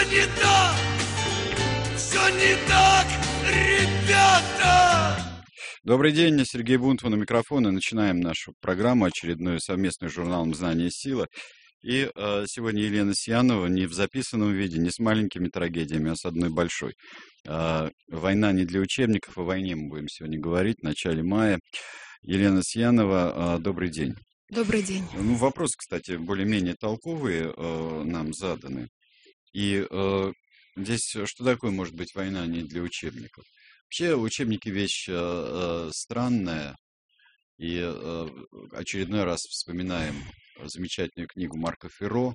не так, все не так, ребята! Добрый день, Сергей Бунтман у микрофона. Начинаем нашу программу, очередную совместную с журналом «Знание и сила». И сегодня Елена Сьянова не в записанном виде, не с маленькими трагедиями, а с одной большой. Война не для учебников, о войне мы будем сегодня говорить в начале мая. Елена Сьянова, добрый день. Добрый день. Ну, вопросы, кстати, более-менее толковые нам заданы. И здесь что такое может быть война не для учебников? Вообще учебники вещь странная. И очередной раз вспоминаем замечательную книгу Марка Ферро,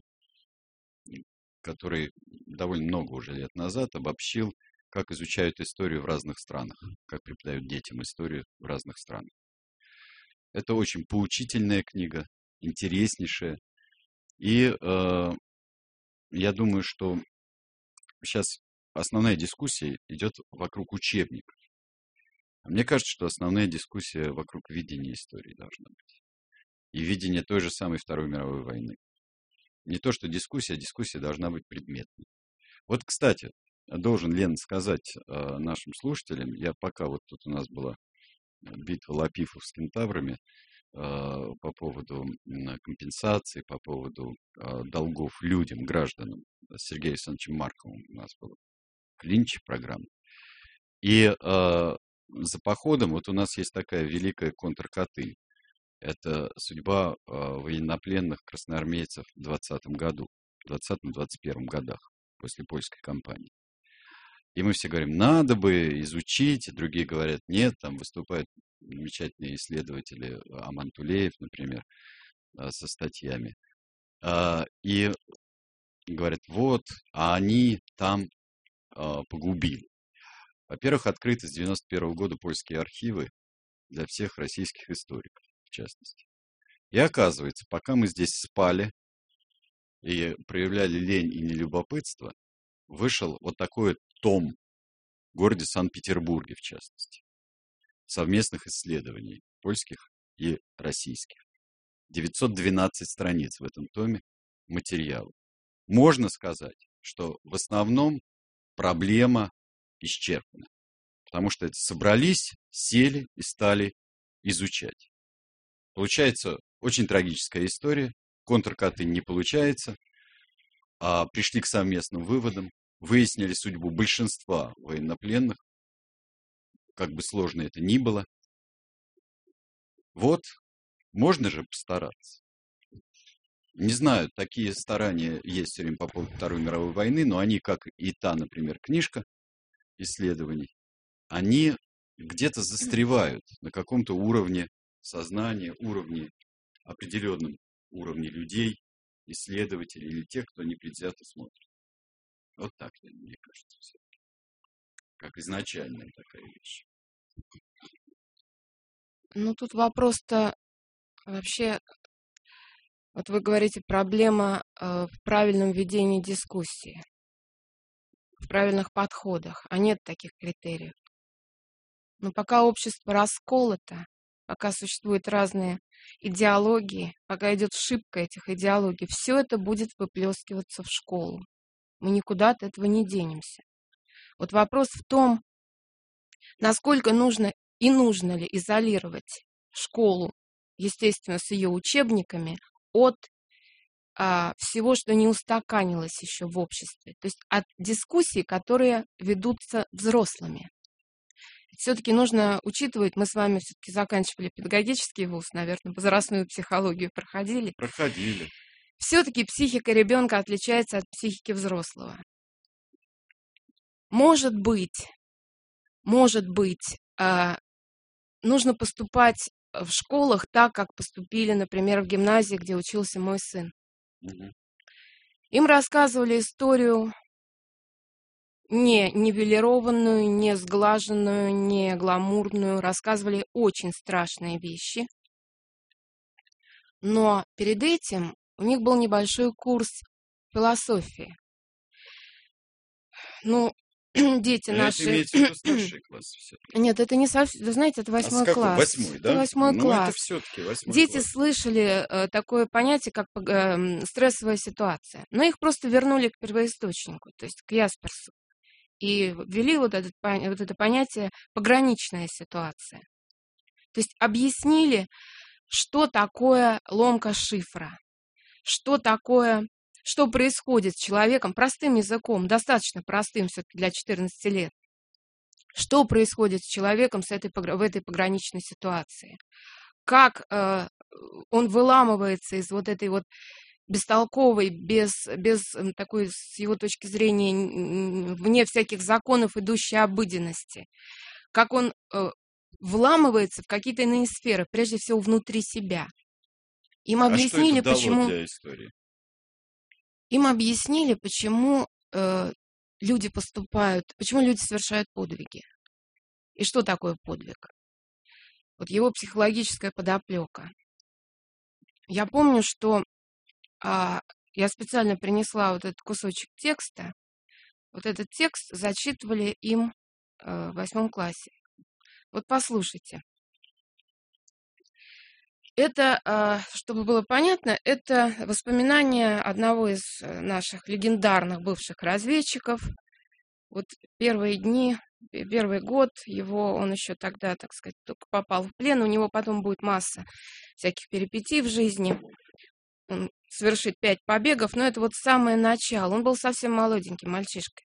который довольно много уже лет назад обобщил, как изучают историю в разных странах, как преподают детям историю в разных странах. Это очень поучительная книга, интереснейшая. И я думаю, что сейчас основная дискуссия идет вокруг учебников. Мне кажется, что основная дискуссия вокруг видения истории должна быть. И видения той же самой Второй мировой войны. Не то, что дискуссия, а дискуссия должна быть предметной. Вот, кстати, должен, Лен, сказать нашим слушателям, я пока вот тут у нас была битва Лапифов с кентаврами по поводу компенсации, по поводу долгов людям, гражданам. С Сергеем Александровичем Марковым у нас был клинч программы. И за походом вот у нас есть такая великая контркотыль. Это судьба военнопленных красноармейцев в 2020 году, в 2020-2021 годах, после польской кампании. И мы все говорим, надо бы изучить, и другие говорят, нет, там выступают замечательные исследователи, Аман Тулеев, например, со статьями. И говорят, вот, а они там погубили. Во-первых, открыты с 1991 года польские архивы для всех российских историков, в частности. И оказывается, пока мы здесь спали и проявляли лень и нелюбопытство, вышел вот такой том в городе Санкт-Петербурге, в частности, совместных исследований польских и российских. 912 страниц в этом томе материала. Можно сказать, что в основном проблема исчерпана. Потому что это собрались, сели и стали изучать. Получается очень трагическая история. Контркотыль не получается. Пришли к совместным выводам. Выяснили судьбу большинства военнопленных. Как бы сложно это ни было. Вот, можно же постараться. Не знаю, такие старания есть все время по поводу Второй мировой войны, но они, как и та, например, книжка исследований, они где-то застревают на каком-то уровне сознания, уровне, определенном уровне людей, исследователей или тех, кто непредвзято смотрит. Вот так, мне кажется, все-таки. Как изначальная такая вещь. Ну, тут вопрос-то вообще, вот вы говорите, проблема в правильном ведении дискуссии, в правильных подходах, а нет таких критериев. Но пока общество расколото, пока существуют разные идеологии, пока идет шибка этих идеологий, все это будет выплескиваться в школу. Мы никуда от этого не денемся. Вот вопрос в том, насколько нужно и нужно ли изолировать школу, естественно, с ее учебниками, от всего, что не устаканилось еще в обществе. То есть от дискуссий, которые ведутся взрослыми. Все-таки нужно учитывать, мы с вами все-таки заканчивали педагогический вуз, наверное, возрастную психологию проходили. Проходили. Все-таки психика ребенка отличается от психики взрослого. Может быть, нужно поступать в школах так, как поступили, например, в гимназии, где учился мой сын. Угу. Им рассказывали историю не нивелированную, не сглаженную, не гламурную. Рассказывали очень страшные вещи. Но перед этим у них был небольшой курс философии. Ну, дети Но это наши... имеется в виду старший класс все-таки. Нет, это не совсем... Вы знаете, это А с 8 какого? класс. 8, Это да? 8 Ну, это класс. все-таки 8 Дети класс. слышали такое понятие, как стрессовая ситуация. Но их просто вернули к первоисточнику, то есть к Ясперсу. И ввели вот это понятие «пограничная ситуация». То есть объяснили, что такое ломка шифра, что такое, что происходит с человеком простым языком, достаточно простым все-таки для 14 лет. Что происходит с человеком в этой пограничной ситуации? Как он выламывается из вот этой вот бестолковой, без такой, с его точки зрения, вне всяких законов, идущей обыденности. Как он вламывается в какие-то иные сферы, прежде всего внутри себя. Им А что объяснили, это дало почему... для истории? Им объяснили, почему люди поступают, почему люди совершают подвиги. И что такое подвиг? Вот его психологическая подоплека. Я помню, что я специально принесла вот этот кусочек текста. Вот этот текст зачитывали им в 8 классе. Вот послушайте. Это, чтобы было понятно, это воспоминания одного из наших легендарных бывших разведчиков. Вот первые дни, первый год его, он еще тогда, так сказать, только попал в плен. У него потом будет масса всяких перипетий в жизни. Он совершит 5 побегов, но это вот самое начало. Он был совсем молоденький мальчишкой.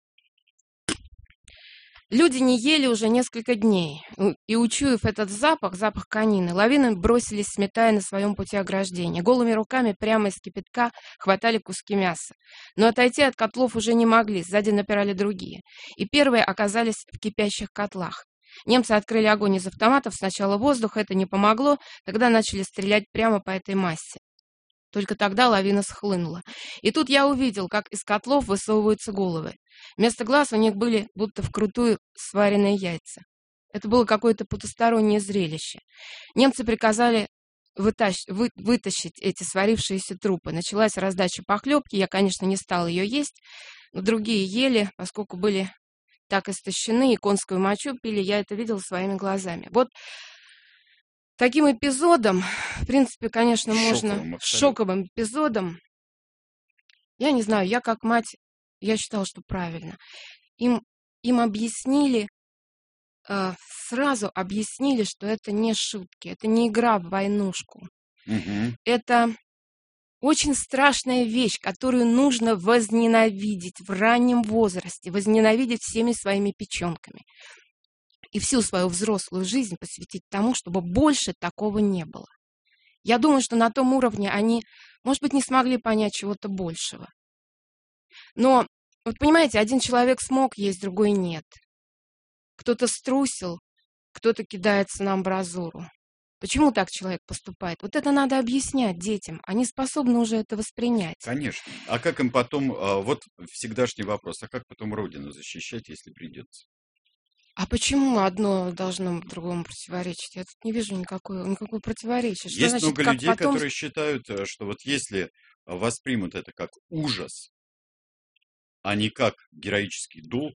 Люди не ели уже несколько дней, и, учуяв этот запах конины, лавины бросились, сметая на своем пути ограждение. Голыми руками прямо из кипятка хватали куски мяса. Но отойти от котлов уже не могли, сзади напирали другие. И первые оказались в кипящих котлах. Немцы открыли огонь из автоматов, сначала воздух, это не помогло, тогда начали стрелять прямо по этой массе. Только тогда лавина схлынула. И тут я увидел, как из котлов высовываются головы. Вместо глаз у них были будто вкрутую сваренные яйца. Это было какое-то потустороннее зрелище. Немцы приказали вытащить эти сварившиеся трупы. Началась раздача похлебки. Я, конечно, не стала ее есть, но другие ели, поскольку были так истощены, и конскую мочу пили. Я это видела своими глазами. Вот таким эпизодом, в принципе, конечно, можно... Шоковым эпизодом. Я не знаю, я как мать, я считала, что правильно. Им объяснили, сразу объяснили, что это не шутки, это не игра в войнушку. Угу. Это очень страшная вещь, которую нужно возненавидеть в раннем возрасте, возненавидеть всеми своими печенками. И всю свою взрослую жизнь посвятить тому, чтобы больше такого не было. Я думаю, что на том уровне они, может быть, не смогли понять чего-то большего. Но, вот понимаете, один человек смог есть, другой нет. Кто-то струсил, кто-то кидается на амбразуру. Почему так человек поступает? Вот это надо объяснять детям. Они способны уже это воспринять. Конечно. А как им потом, вот всегдашний вопрос, а как потом Родину защищать, если придется? А почему одно должно другому противоречить? Я тут не вижу никакого противоречия. Что Есть значит, много как людей, потом... которые считают, что вот если воспримут это как ужас, а не как героический долг,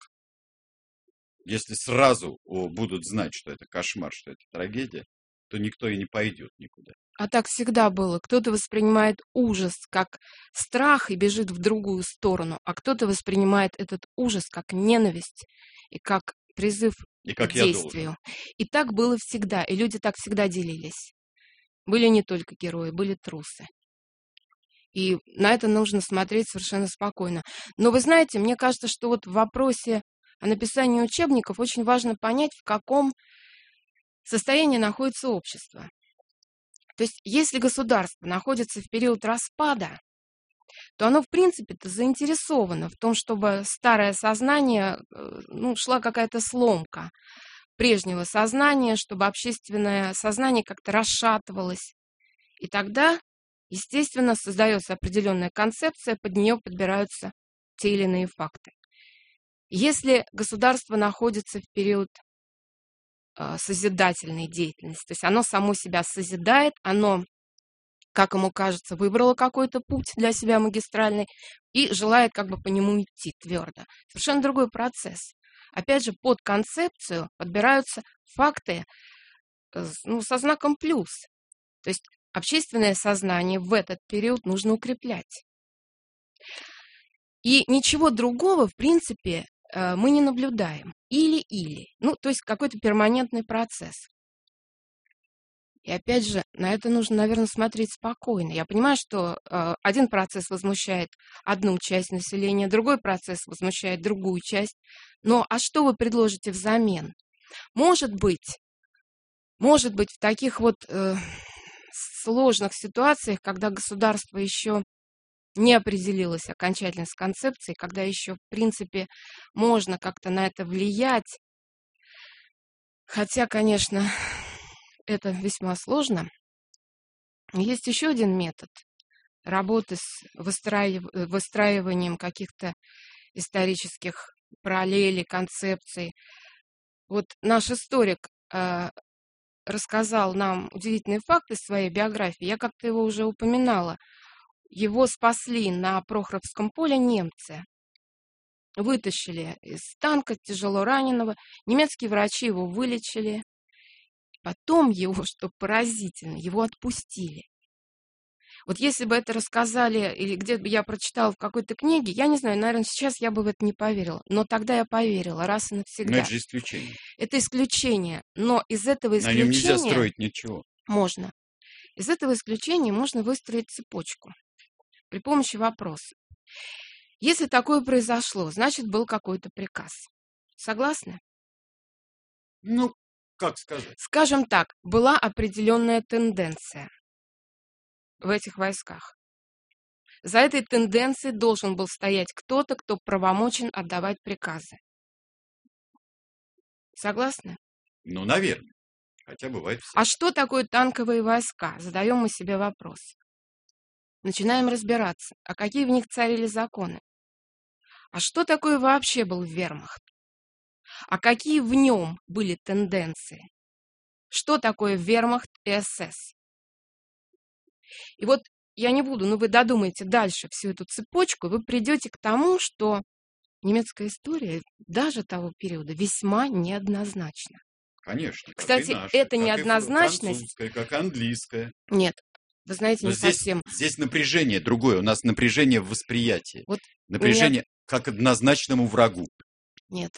если сразу будут знать, что это кошмар, что это трагедия, то никто и не пойдет никуда. А так всегда было. Кто-то воспринимает ужас как страх и бежит в другую сторону, а кто-то воспринимает этот ужас как ненависть и как призыв к действию. И так было всегда, и люди так всегда делились. Были не только герои, были трусы. И на это нужно смотреть совершенно спокойно. Но вы знаете, мне кажется, что вот в вопросе о написании учебников очень важно понять, в каком состоянии находится общество. То есть, если государство находится в период распада, то оно, в принципе-то, заинтересовано в том, чтобы старое сознание, шла какая-то сломка прежнего сознания, чтобы общественное сознание как-то расшатывалось. И тогда, естественно, создается определенная концепция, под нее подбираются те или иные факты. Если государство находится в период созидательной деятельности, то есть оно само себя созидает, оно, как ему кажется, выбрало какой-то путь для себя магистральный и желает как бы по нему идти твердо. Совершенно другой процесс. Опять же, под концепцию подбираются факты со знаком плюс. То есть общественное сознание в этот период нужно укреплять. И ничего другого, в принципе, мы не наблюдаем. Или-или. То есть какой-то перманентный процесс. И опять же, на это нужно, наверное, смотреть спокойно. Я понимаю, что один процесс возмущает одну часть населения, другой процесс возмущает другую часть. Но а что вы предложите взамен? Может быть, в таких вот сложных ситуациях, когда государство еще не определилось окончательно с концепцией, когда еще, в принципе, можно как-то на это влиять, хотя, конечно, это весьма сложно. Есть еще один метод работы с выстраиванием каких-то исторических параллелей, концепций. Вот наш историк рассказал нам удивительный факт из своей биографии. Я как-то его уже упоминала. Его спасли на Прохоровском поле немцы. Вытащили из танка тяжело раненого. Немецкие врачи его вылечили. Потом его, что поразительно, его отпустили. Вот если бы это рассказали, или где-то бы я прочитала в какой-то книге, я не знаю, наверное, сейчас я бы в это не поверила. Но тогда я поверила, раз и навсегда. Но это же исключение. Это исключение. Но из этого На нем исключения... нельзя строить ничего. Можно. Из этого исключения можно выстроить цепочку при помощи вопроса. Если такое произошло, значит, был какой-то приказ. Согласны? Как сказать? Скажем так, была определенная тенденция в этих войсках. За этой тенденцией должен был стоять кто-то, кто правомочен отдавать приказы. Согласны? Наверное. Хотя бывает все. А что такое танковые войска? Задаем мы себе вопрос. Начинаем разбираться, а какие в них царили законы? А что такое вообще был вермахт? А какие в нем были тенденции? Что такое вермахт и СС? И вот я не буду, но вы додумаете дальше всю эту цепочку, и вы придете к тому, что немецкая история даже того периода весьма неоднозначна. Конечно. Кстати, эта неоднозначность... Как и французская, как и английская. Нет, вы знаете, Но не совсем. Здесь напряжение другое. У нас напряжение в восприятии. Вот напряжение как однозначному врагу. Нет,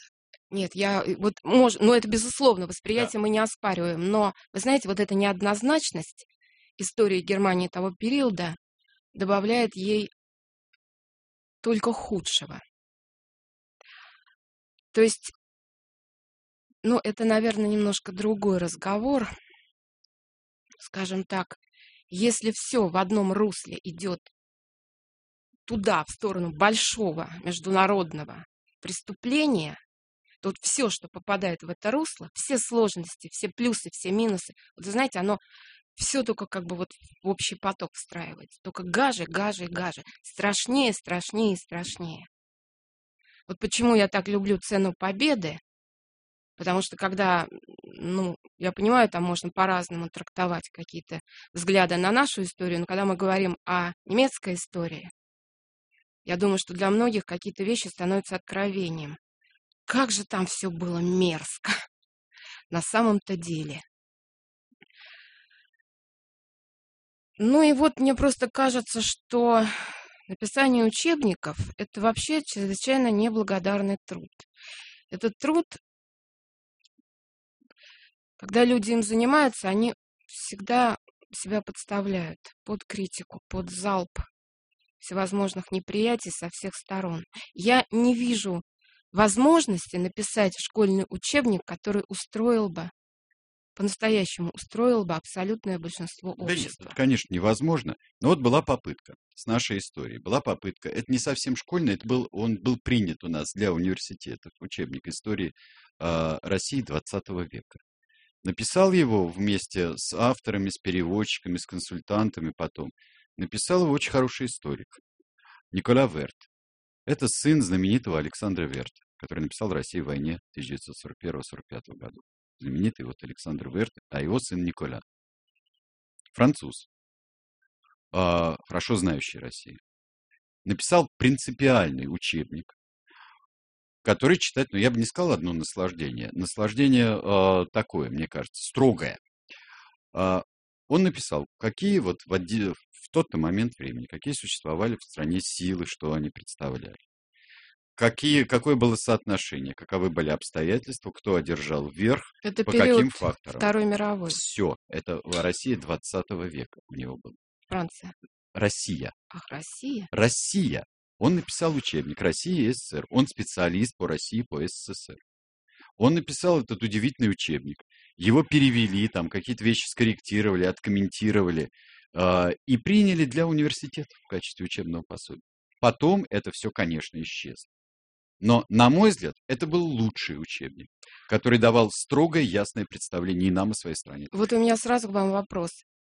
это безусловно, восприятие мы не оспариваем, но, вы знаете, вот эта неоднозначность истории Германии того периода добавляет ей только худшего. То есть, это, наверное, немножко другой разговор. Скажем так, если все в одном русле идет туда, в сторону большого международного преступления, то все, что попадает в это русло, все сложности, все плюсы, все минусы, вот вы знаете, оно все только как бы вот в общий поток встраивается. Только гаже, гаже, гаже. Страшнее, страшнее и страшнее. Вот почему я так люблю «Цену победы», потому что когда, я понимаю, там можно по-разному трактовать какие-то взгляды на нашу историю, но когда мы говорим о немецкой истории, я думаю, что для многих какие-то вещи становятся откровением. Как же там все было мерзко на самом-то деле. И вот мне просто кажется, что написание учебников – это вообще чрезвычайно неблагодарный труд. Этот труд, когда люди им занимаются, они всегда себя подставляют под критику, под залп всевозможных неприятий со всех сторон. Я не вижу возможности написать школьный учебник, который по-настоящему устроил бы абсолютное большинство общества. Да нет, это, конечно, невозможно. Но вот была попытка с нашей историей. Была попытка. Это не совсем школьный, он был принят у нас для университетов. Учебник истории России 20 века. Написал его вместе с авторами, с переводчиками, с консультантами потом. Написал его очень хороший историк. Никола Верт. Это сын знаменитого Александра Верта, который написал «Россия в войне» 1941-1945 году. Знаменитый Александр Верт, а его сын Никола. Француз, хорошо знающий Россию. Написал принципиальный учебник который читать, ну, я бы не сказал одно наслаждение. Наслаждение такое, мне кажется, строгое. Он написал, какие вот в тот-то момент времени, какие существовали в стране силы, что они представляли. Какое было соотношение, каковы были обстоятельства, кто одержал верх, Это по период каким факторам. Второй мировой. Все. Это Россия 20 века у него было. Франция. Россия. Ах, Россия. Россия. Он написал учебник «Россия и СССР». Он специалист по России, по СССР. Он написал этот удивительный учебник. Его перевели, там какие-то вещи скорректировали, откомментировали и приняли для университета в качестве учебного пособия. Потом это все, конечно, исчезло. Но, на мой взгляд, это был лучший учебник, который давал строгое, ясное представление и нам, и своей стране. Вот у меня сразу к вам вопрос.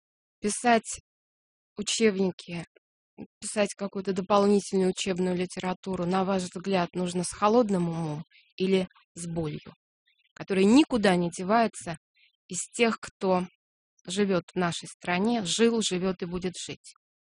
Писать учебники, писать какую-то дополнительную учебную литературу, на ваш взгляд, нужно с холодным умом или с болью, которая никуда не девается из тех, кто живет в нашей стране, жил, живет и будет жить?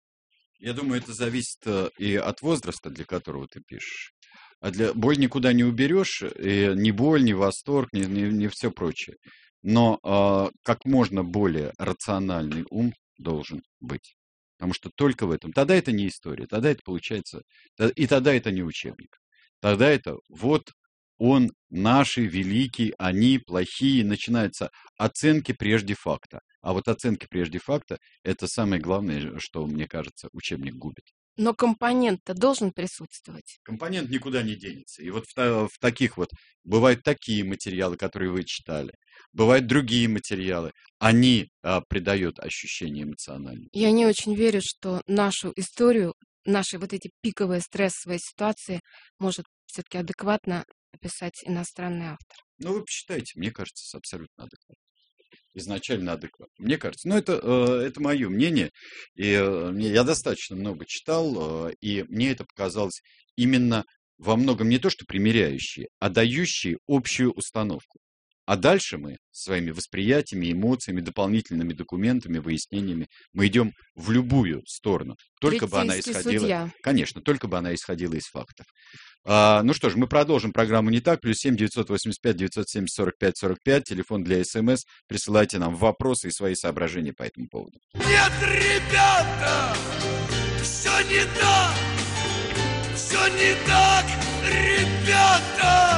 Я думаю, это зависит и от возраста, для которого ты пишешь. Боль никуда не уберешь, и ни боль, ни восторг, ни все прочее. Но как можно более рациональный ум должен быть. Потому что только в этом. Тогда это не история, тогда это получается, и тогда это не учебник. Тогда это вот он, наши, великий, они, плохие. Начинаются оценки прежде факта. А вот оценки прежде факта – это самое главное, что, мне кажется, учебник губит. Но компонент-то должен присутствовать. Компонент никуда не денется. И вот в таких вот, бывают такие материалы, которые вы читали, бывают другие материалы, они придают ощущение эмоциональное. Я не очень верю, что нашу историю, наши вот эти пиковые стрессовые ситуации может все-таки адекватно описать иностранный автор. Ну, вы посчитайте, мне кажется, абсолютно адекватно. Изначально адекватно. Мне кажется. Но это мое мнение. И я достаточно много читал, и мне это показалось именно во многом не то, что примиряющие, а дающие общую установку. А дальше мы своими восприятиями, эмоциями, дополнительными документами, выяснениями, мы идем в любую сторону. Только бы она исходила... Судья. Конечно, только бы она исходила из фактов. Ну что ж, мы продолжим программу «Не так». +7 985 970 45 45. Телефон для СМС. Присылайте нам вопросы и свои соображения по этому поводу. Нет, ребята, все не так, ребята.